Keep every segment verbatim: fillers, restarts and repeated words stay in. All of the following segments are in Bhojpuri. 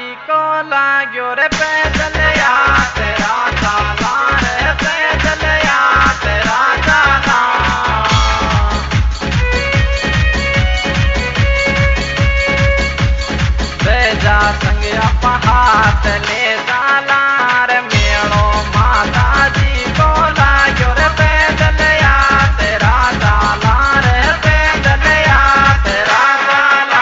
जी को लाग्यो रे पैदल या तेरा चाला रे पैदल या तेरा चाला। बेजा संग अपा हाथ ले जाला रे मेड़ो माता जी को लाग्यो रे पैदल या तेरा चाला रे पैदल या तेरा चाला।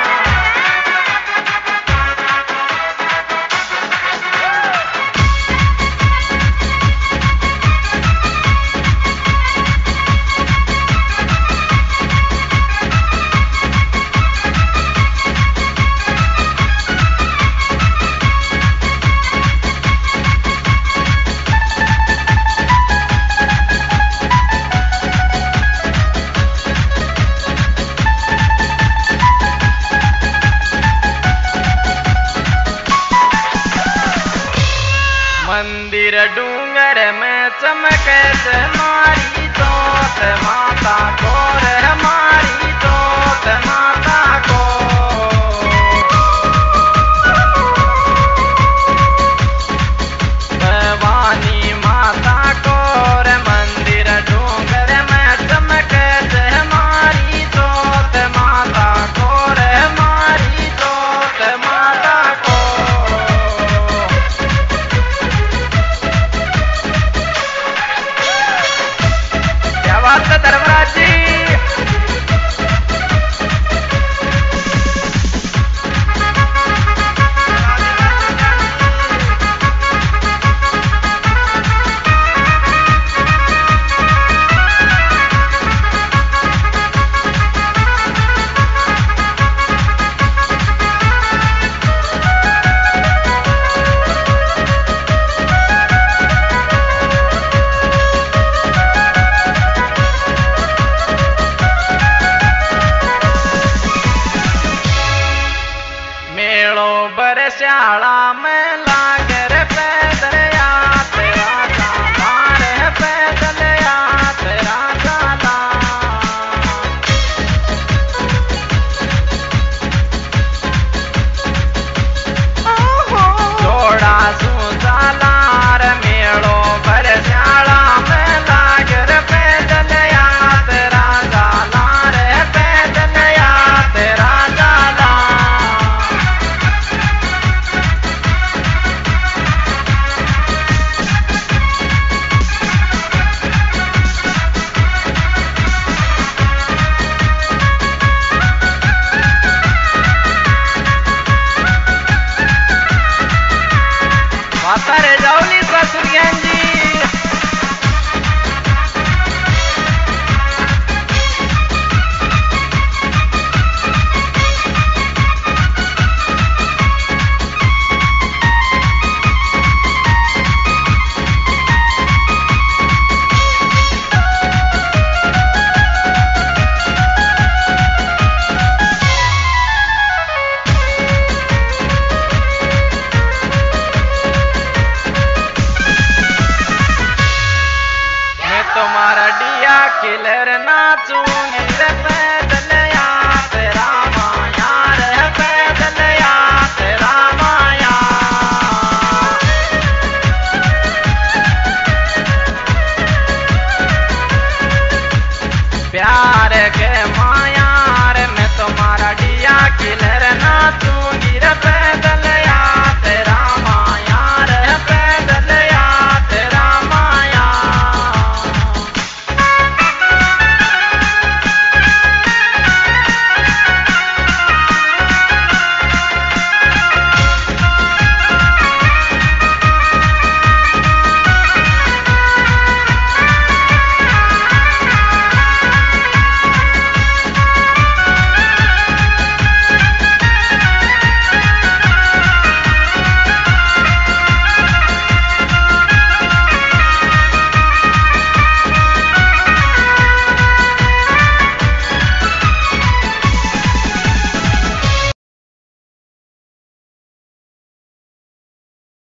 मंदिर डूंगर में चमके से मारी जोत माता को रे मारी जोत माता को। भवानी माता को रे मंदिर डूंगर में चमके से मारी जोत माता को रे मारी जोत माता को। धर्मराज जी बरस्याला में लागे रे पैदल या तेरा चाला रे पैदल या तेरा चाला। जोड़ा सू चाला रे मेड़ो बरस्याला में लागे रे पैदल या तेरा चाला रे पैदल या तेरा चाला। रे जाऊली ससुरियां जी तुम्हारा डिया किलर नाचूंगी रे पैदल या तेरा माया रे पैदल या तेरा माया। प्यार के माया रे मैं तुम्हारा डिया किलर नाचूंगी रे।